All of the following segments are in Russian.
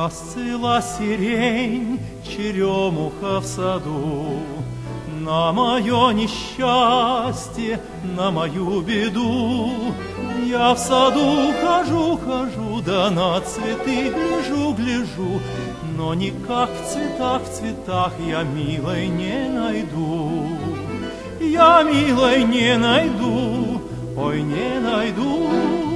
Расцвела сирень, черемуха в саду, на мое несчастье, на мою беду. Я в саду хожу, хожу, да на цветы гляжу, гляжу, но никак в цветах я милой не найду. Я милой не найду, ой, не найду.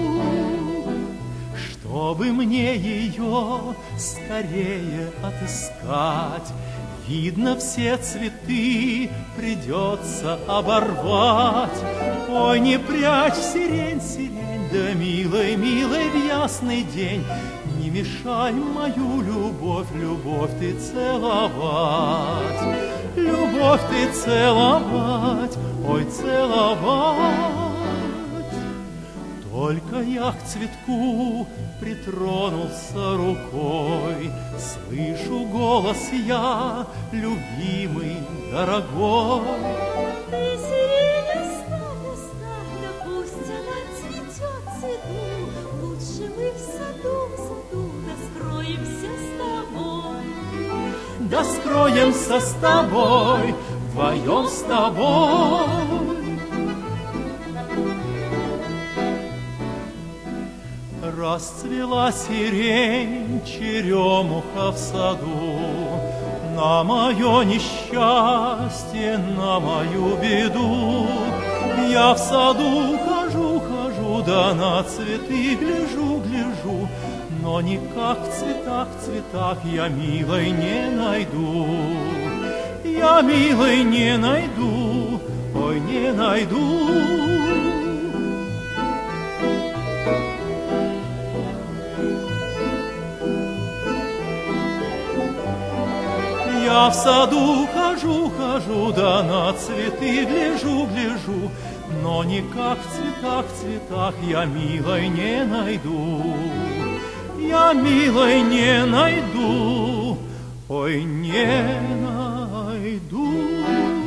Чтобы мне ее скорее отыскать, видно, все цветы придется оборвать. Ой, не прячь сирень, сирень, да милой, милой в ясный день, не мешай мою любовь, любовь ты целовать. Любовь ты целовать, ой, целовать. Только я к цветку притронулся рукой, слышу голос я, любимый, дорогой. Ты, сирень, оставь, оставь, да пусть она цветет, цвету. Лучше мы в саду, да скроемся с тобой. Да скроемся с тобой, вдвоем с тобой. Расцвела сирень, черемуха в саду, на мое несчастье, на мою беду. Я в саду хожу, хожу, да на цветы гляжу, гляжу, но никак в цветах я милой не найду. Я милой не найду, ой, не найду. Я в саду хожу, хожу, да на цветы гляжу, гляжу, но никак в цветах я милой не найду. Я милой не найду, ой, не найду.